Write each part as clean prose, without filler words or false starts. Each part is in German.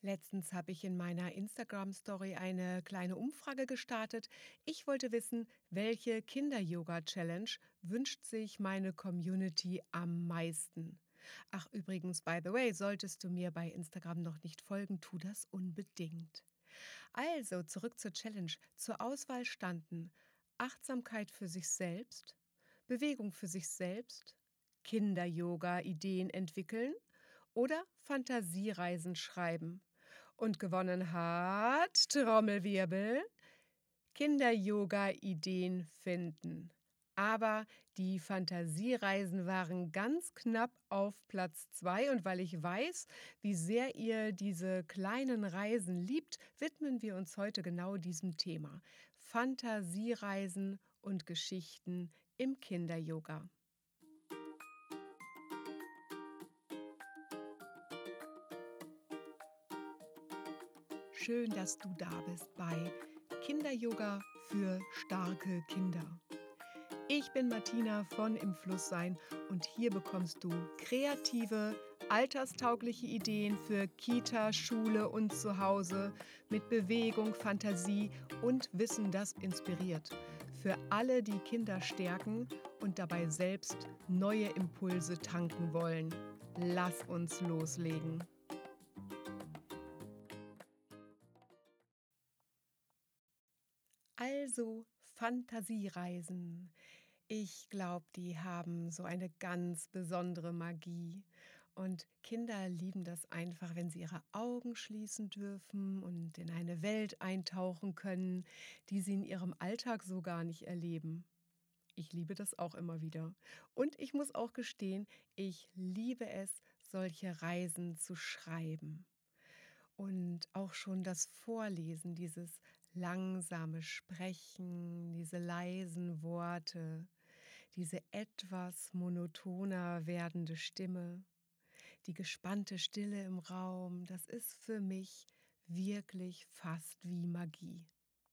Letztens habe ich in meiner Instagram-Story eine kleine Umfrage gestartet. Ich wollte wissen, welche Kinder-Yoga-Challenge wünscht sich meine Community am meisten? Ach, übrigens, by the way, solltest du mir bei Instagram noch nicht folgen, tu das unbedingt. Also, zurück zur Challenge. Zur Auswahl standen Achtsamkeit für sich selbst, Bewegung für sich selbst, Kinder-Yoga-Ideen entwickeln oder Fantasiereisen schreiben. Und gewonnen hat, Trommelwirbel, Kinder-Yoga-Ideen finden. Aber die Fantasiereisen waren ganz knapp auf Platz 2. Und weil ich weiß, wie sehr ihr diese kleinen Reisen liebt, widmen wir uns heute genau diesem Thema. Fantasiereisen und Geschichten im Kinder-Yoga. Schön, dass du da bist bei Kinder-Yoga für starke Kinder. Ich bin Martina von Im Fluss sein und hier bekommst du kreative, alterstaugliche Ideen für Kita, Schule und Zuhause mit Bewegung, Fantasie und Wissen, das inspiriert. Für alle, die Kinder stärken und dabei selbst neue Impulse tanken wollen. Lass uns loslegen. Also Fantasiereisen. Ich glaube, die haben so eine ganz besondere Magie. Und Kinder lieben das einfach, wenn sie ihre Augen schließen dürfen und in eine Welt eintauchen können, die sie in ihrem Alltag so gar nicht erleben. Ich liebe das auch immer wieder. Und ich muss auch gestehen, ich liebe es, solche Reisen zu schreiben. Und auch schon das Vorlesen, dieses langsame Sprechen, diese leisen Worte, diese etwas monotoner werdende Stimme, die gespannte Stille im Raum, das ist für mich wirklich fast wie Magie.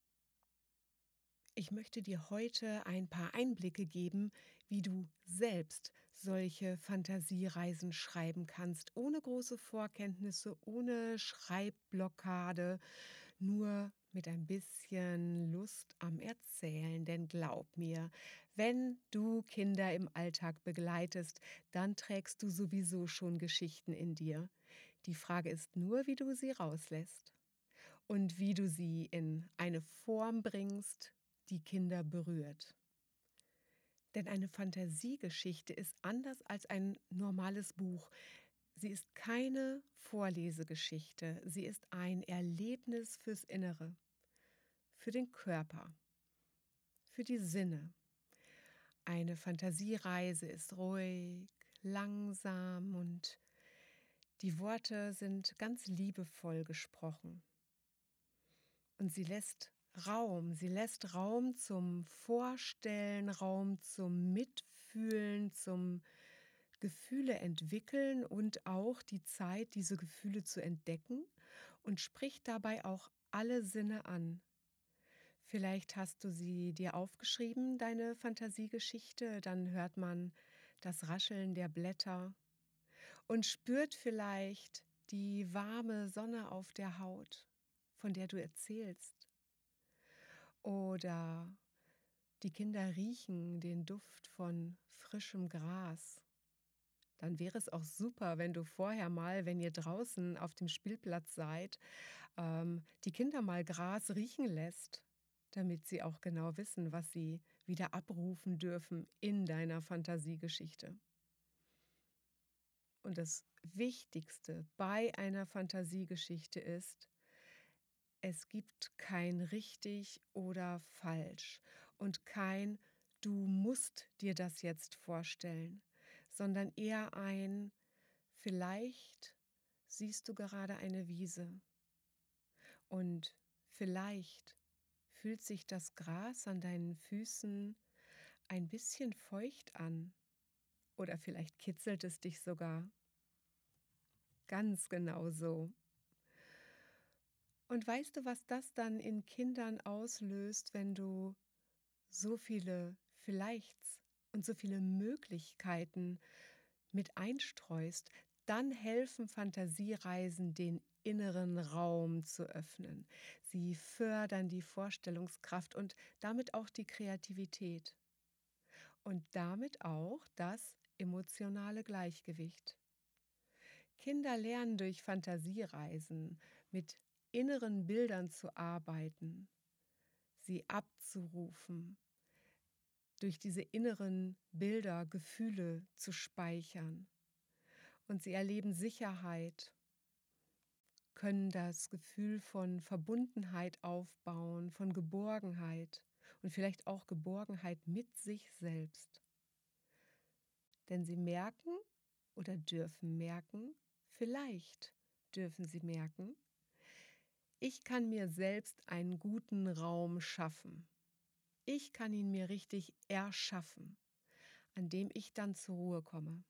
Ich möchte dir heute ein paar Einblicke geben, wie du selbst solche Fantasiereisen schreiben kannst, ohne große Vorkenntnisse, ohne Schreibblockade, nur mit ein bisschen Lust am Erzählen. Denn glaub mir, wenn du Kinder im Alltag begleitest, dann trägst du sowieso schon Geschichten in dir. Die Frage ist nur, wie du sie rauslässt und wie du sie in eine Form bringst, die Kinder berührt. Denn eine Fantasiegeschichte ist anders als ein normales Buch. Sie ist keine Vorlesegeschichte, sie ist ein Erlebnis fürs Innere, für den Körper, für die Sinne. Eine Fantasiereise ist ruhig, langsam und die Worte sind ganz liebevoll gesprochen. Und sie lässt Raum zum Vorstellen, Raum zum Mitfühlen, zum Gefühle entwickeln und auch die Zeit, diese Gefühle zu entdecken und spricht dabei auch alle Sinne an. Vielleicht hast du sie dir aufgeschrieben, deine Fantasiegeschichte, dann hört man das Rascheln der Blätter und spürt vielleicht die warme Sonne auf der Haut, von der du erzählst. Oder die Kinder riechen den Duft von frischem Gras. Dann wäre es auch super, wenn du vorher mal, wenn ihr draußen auf dem Spielplatz seid, die Kinder mal Gras riechen lässt, damit sie auch genau wissen, was sie wieder abrufen dürfen in deiner Fantasiegeschichte. Und das Wichtigste bei einer Fantasiegeschichte ist, es gibt kein richtig oder falsch und kein „Du musst dir das jetzt vorstellen“, sondern eher ein „Vielleicht siehst du gerade eine Wiese und vielleicht fühlt sich das Gras an deinen Füßen ein bisschen feucht an oder vielleicht kitzelt es dich sogar.“ Ganz genau so. Und weißt du, was das dann in Kindern auslöst, wenn du so viele Vielleichts und so viele Möglichkeiten mit einstreust? Dann helfen Fantasiereisen, den inneren Raum zu öffnen. Sie fördern die Vorstellungskraft und damit auch die Kreativität und damit auch das emotionale Gleichgewicht. Kinder lernen durch Fantasiereisen mit inneren Bildern zu arbeiten, sie abzurufen, durch diese inneren Bilder Gefühle zu speichern. Und sie erleben Sicherheit, können das Gefühl von Verbundenheit aufbauen, von Geborgenheit und vielleicht auch Geborgenheit mit sich selbst. Denn sie merken oder dürfen merken, vielleicht dürfen sie merken, ich kann mir selbst einen guten Raum schaffen. Ich kann ihn mir richtig erschaffen, an dem ich dann zur Ruhe komme.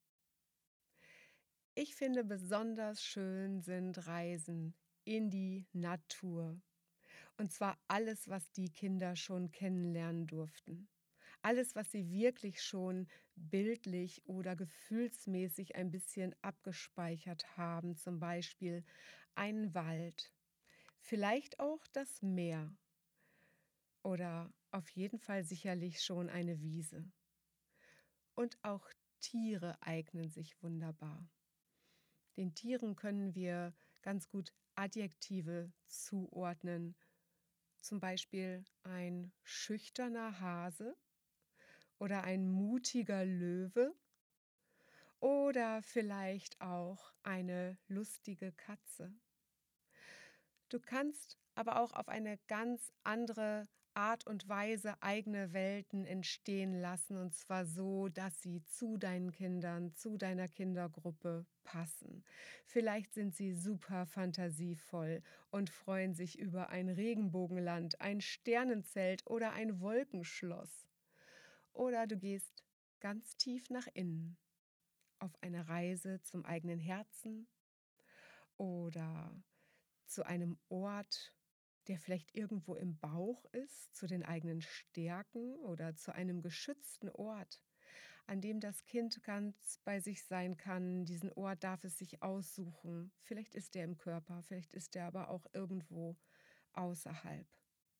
Ich finde, besonders schön sind Reisen in die Natur. Und zwar alles, was die Kinder schon kennenlernen durften. Alles, was sie wirklich schon bildlich oder gefühlsmäßig ein bisschen abgespeichert haben, zum Beispiel einen Wald, vielleicht auch das Meer oder auf jeden Fall sicherlich schon eine Wiese. Und auch Tiere eignen sich wunderbar. Den Tieren können wir ganz gut Adjektive zuordnen, zum Beispiel ein schüchterner Hase oder ein mutiger Löwe oder vielleicht auch eine lustige Katze. Du kannst aber auch auf eine ganz andere Art und Weise eigene Welten entstehen lassen, und zwar so, dass sie zu deinen Kindern, zu deiner Kindergruppe passen. Vielleicht sind sie super fantasievoll und freuen sich über ein Regenbogenland, ein Sternenzelt oder ein Wolkenschloss. Oder du gehst ganz tief nach innen auf eine Reise zum eigenen Herzen oder zu einem Ort, der vielleicht irgendwo im Bauch ist, zu den eigenen Stärken oder zu einem geschützten Ort, an dem das Kind ganz bei sich sein kann. Diesen Ort darf es sich aussuchen. Vielleicht ist er im Körper, vielleicht ist er aber auch irgendwo außerhalb.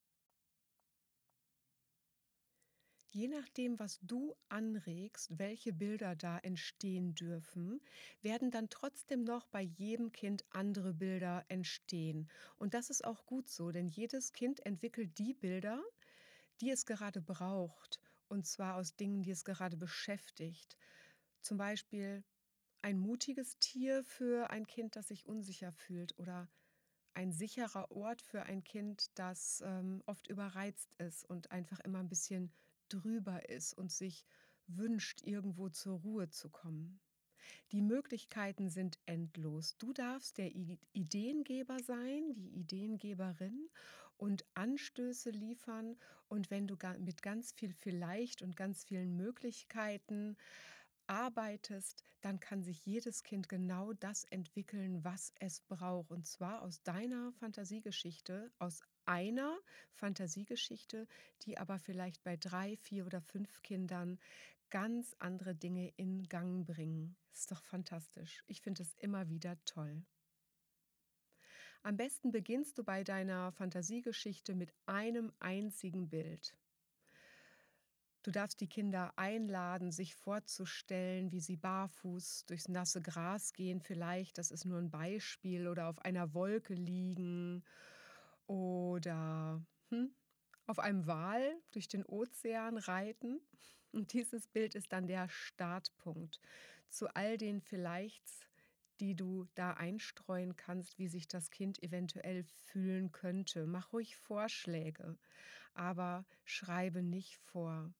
Je nachdem, was du anregst, welche Bilder da entstehen dürfen, werden dann trotzdem noch bei jedem Kind andere Bilder entstehen. Und das ist auch gut so, denn jedes Kind entwickelt die Bilder, die es gerade braucht, und zwar aus Dingen, die es gerade beschäftigt. Zum Beispiel ein mutiges Tier für ein Kind, das sich unsicher fühlt, oder ein sicherer Ort für ein Kind, das oft überreizt ist und einfach immer ein bisschen drüber ist und sich wünscht, irgendwo zur Ruhe zu kommen. Die Möglichkeiten sind endlos. Du darfst der Ideengeber sein, die Ideengeberin und Anstöße liefern. Und wenn du mit ganz viel vielleicht und ganz vielen Möglichkeiten arbeitest, dann kann sich jedes Kind genau das entwickeln, was es braucht. Und zwar aus deiner Fantasiegeschichte, aus einer Fantasiegeschichte, die aber vielleicht bei 3, 4 oder 5 Kindern ganz andere Dinge in Gang bringen. Ist doch fantastisch. Ich finde es immer wieder toll. Am besten beginnst du bei deiner Fantasiegeschichte mit einem einzigen Bild. Du darfst die Kinder einladen, sich vorzustellen, wie sie barfuß durchs nasse Gras gehen vielleicht, das ist nur ein Beispiel, oder auf einer Wolke liegen oder auf einem Wal durch den Ozean reiten. Und dieses Bild ist dann der Startpunkt zu all den Vielleichts, die du da einstreuen kannst, wie sich das Kind eventuell fühlen könnte. Mach ruhig Vorschläge, aber schreibe nicht vor.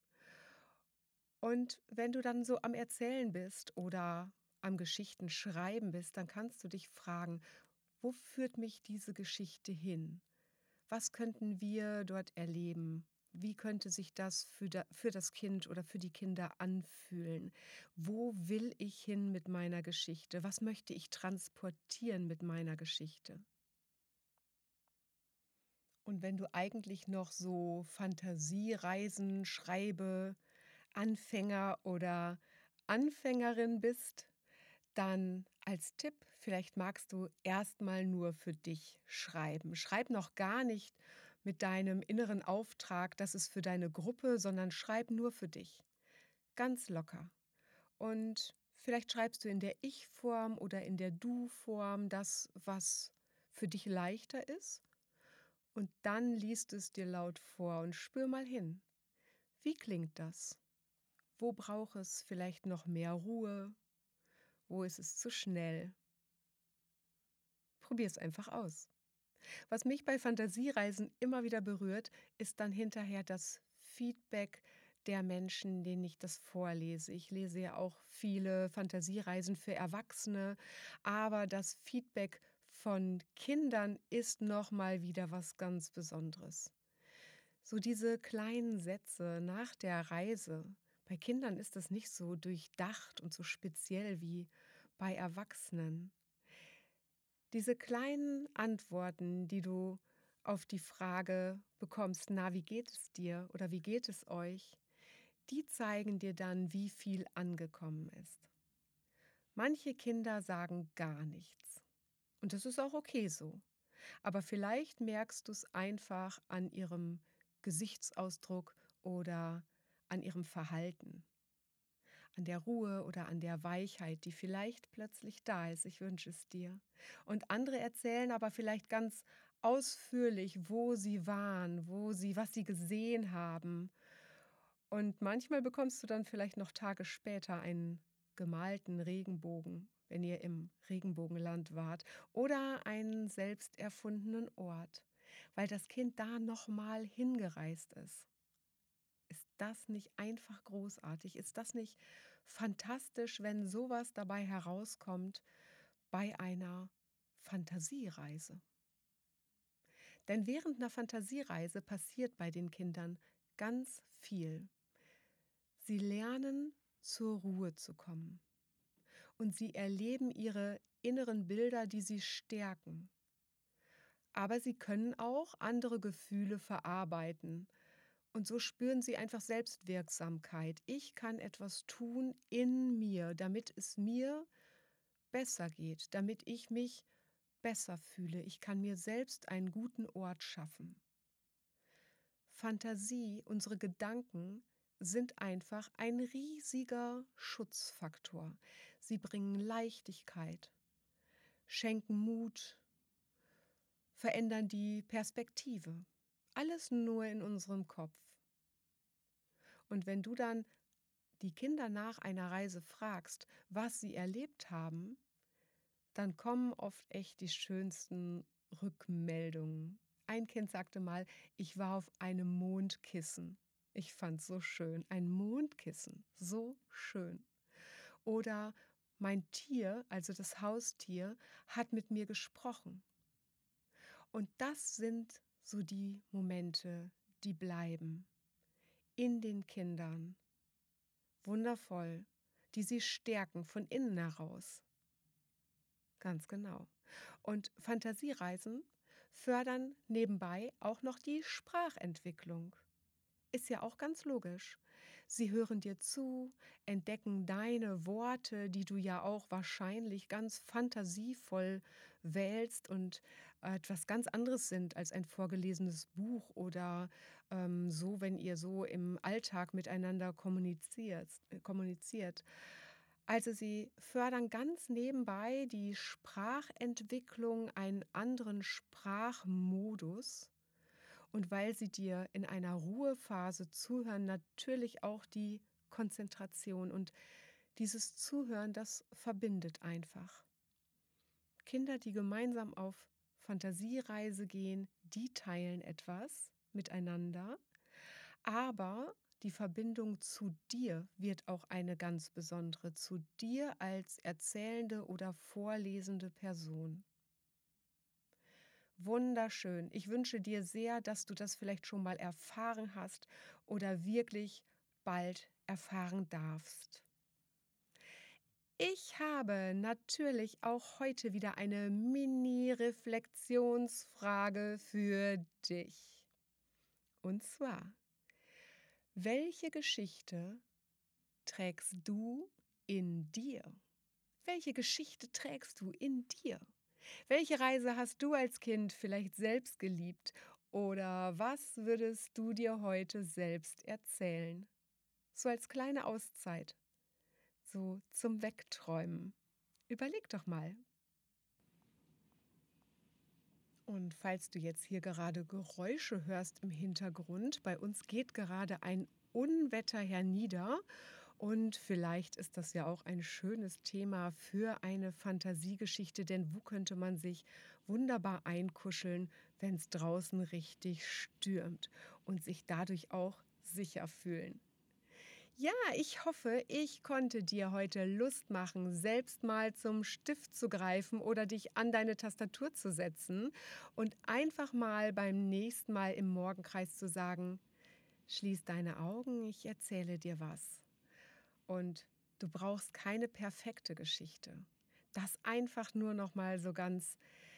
Und wenn du dann so am Erzählen bist oder am Geschichten schreiben bist, dann kannst du dich fragen, wo führt mich diese Geschichte hin? Was könnten wir dort erleben? Wie könnte sich das für das Kind oder für die Kinder anfühlen? Wo will ich hin mit meiner Geschichte? Was möchte ich transportieren mit meiner Geschichte? Und wenn du eigentlich noch so Fantasiereisen, Schreibe, Anfänger oder Anfängerin bist, Dann als Tipp, vielleicht magst du erstmal nur für dich schreiben. Schreib noch gar nicht mit deinem inneren Auftrag, das ist für deine Gruppe, sondern schreib nur für dich. Ganz locker. Und vielleicht schreibst du in der Ich-Form oder in der Du-Form das, was für dich leichter ist. Und dann liest es dir laut vor und spür mal hin. Wie klingt das? Wo braucht es vielleicht noch mehr Ruhe? Wo ist es zu schnell? Probier es einfach aus. Was mich bei Fantasiereisen immer wieder berührt, ist dann hinterher das Feedback der Menschen, denen ich das vorlese. Ich lese ja auch viele Fantasiereisen für Erwachsene, aber das Feedback von Kindern ist noch mal wieder was ganz Besonderes. So diese kleinen Sätze nach der Reise. Bei Kindern ist das nicht so durchdacht und so speziell wie bei Erwachsenen. Diese kleinen Antworten, die du auf die Frage bekommst, na, wie geht es dir oder wie geht es euch, die zeigen dir dann, wie viel angekommen ist. Manche Kinder sagen gar nichts. Und das ist auch okay so. Aber vielleicht merkst du es einfach an ihrem Gesichtsausdruck oder an ihrem Verhalten, an der Ruhe oder an der Weichheit, die vielleicht plötzlich da ist. Ich wünsche es dir. Und andere erzählen aber vielleicht ganz ausführlich, wo sie waren, was sie gesehen haben. Und manchmal bekommst du dann vielleicht noch Tage später einen gemalten Regenbogen, wenn ihr im Regenbogenland wart, oder einen selbst erfundenen Ort, weil das Kind da nochmal hingereist ist. Ist das nicht einfach großartig? Ist das nicht fantastisch, wenn sowas dabei herauskommt bei einer Fantasiereise? Denn während einer Fantasiereise passiert bei den Kindern ganz viel. Sie lernen, zur Ruhe zu kommen. Und sie erleben ihre inneren Bilder, die sie stärken. Aber sie können auch andere Gefühle verarbeiten. Und so spüren sie einfach Selbstwirksamkeit. Ich kann etwas tun in mir, damit es mir besser geht, damit ich mich besser fühle. Ich kann mir selbst einen guten Ort schaffen. Fantasie, unsere Gedanken sind einfach ein riesiger Schutzfaktor. Sie bringen Leichtigkeit, schenken Mut, verändern die Perspektive. Alles nur in unserem Kopf. Und wenn du dann die Kinder nach einer Reise fragst, was sie erlebt haben, dann kommen oft echt die schönsten Rückmeldungen. Ein Kind sagte mal, ich war auf einem Mondkissen. Ich fand so schön. Ein Mondkissen, so schön. Oder mein Tier, also das Haustier, hat mit mir gesprochen. Und das sind so die Momente, die bleiben in den Kindern. Wundervoll, die sie stärken von innen heraus. Ganz genau. Und Fantasiereisen fördern nebenbei auch noch die Sprachentwicklung. Ist ja auch ganz logisch. Sie hören dir zu, entdecken deine Worte, die du ja auch wahrscheinlich ganz fantasievoll wählst und etwas ganz anderes sind als ein vorgelesenes Buch oder so, wenn ihr so im Alltag miteinander kommuniziert. Also sie fördern ganz nebenbei die Sprachentwicklung, einen anderen Sprachmodus. Und weil sie dir in einer Ruhephase zuhören, natürlich auch die Konzentration. Und dieses Zuhören, das verbindet einfach. Kinder, die gemeinsam auf Fantasiereise gehen, die teilen etwas miteinander, aber die Verbindung zu dir wird auch eine ganz besondere, zu dir als erzählende oder vorlesende Person. Wunderschön. Ich wünsche dir sehr, dass du das vielleicht schon mal erfahren hast oder wirklich bald erfahren darfst. Ich habe natürlich auch heute wieder eine Mini-Reflexionsfrage für dich. Und zwar, welche Geschichte trägst du in dir? Welche Geschichte trägst du in dir? Welche Reise hast du als Kind vielleicht selbst geliebt? Oder was würdest du dir heute selbst erzählen? So als kleine Auszeit, so zum Wegträumen. Überleg doch mal. Und falls du jetzt hier gerade Geräusche hörst im Hintergrund, bei uns geht gerade ein Unwetter hernieder und vielleicht ist das ja auch ein schönes Thema für eine Fantasiegeschichte, denn wo könnte man sich wunderbar einkuscheln, wenn es draußen richtig stürmt und sich dadurch auch sicher fühlen? Ja, ich hoffe, ich konnte dir heute Lust machen, selbst mal zum Stift zu greifen oder dich an deine Tastatur zu setzen und einfach mal beim nächsten Mal im Morgenkreis zu sagen, schließ deine Augen, ich erzähle dir was. Und du brauchst keine perfekte Geschichte. Das einfach nur noch mal so ganz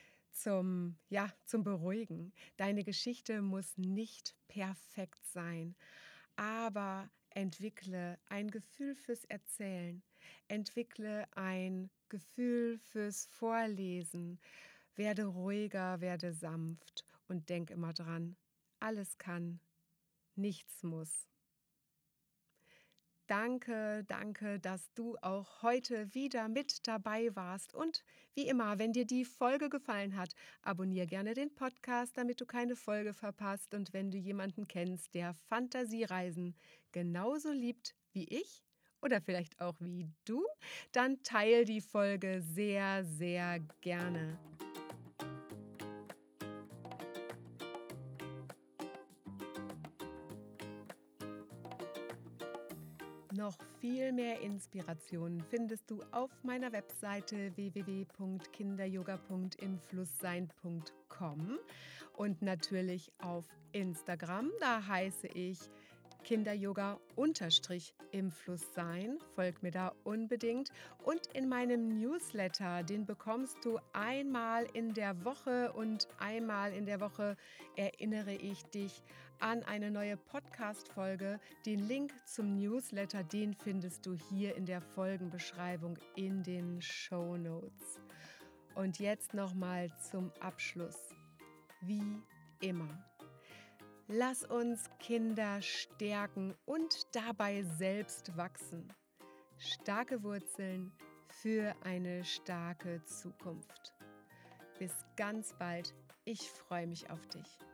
zum Beruhigen. Deine Geschichte muss nicht perfekt sein, aber entwickle ein Gefühl fürs Erzählen, entwickle ein Gefühl fürs Vorlesen, werde ruhiger, werde sanft und denk immer dran, alles kann, nichts muss. Danke, danke, dass du auch heute wieder mit dabei warst. Und wie immer, wenn dir die Folge gefallen hat, abonniere gerne den Podcast, damit du keine Folge verpasst. Und wenn du jemanden kennst, der Fantasiereisen genauso liebt wie ich oder vielleicht auch wie du, dann teile die Folge sehr, sehr gerne. Noch viel mehr Inspirationen findest du auf meiner Webseite www.kinderyoga.imflusssein.com und natürlich auf Instagram. Da heiße ich Kinderyoga im Fluss sein. Folg mir da unbedingt. Und in meinem Newsletter, den bekommst du einmal in der Woche und einmal in der Woche erinnere ich dich an eine neue Podcast-Folge. Den Link zum Newsletter, den findest du hier in der Folgenbeschreibung in den Shownotes. Und jetzt nochmal zum Abschluss. Wie immer. Lass uns Kinder stärken und dabei selbst wachsen. Starke Wurzeln für eine starke Zukunft. Bis ganz bald. Ich freue mich auf dich.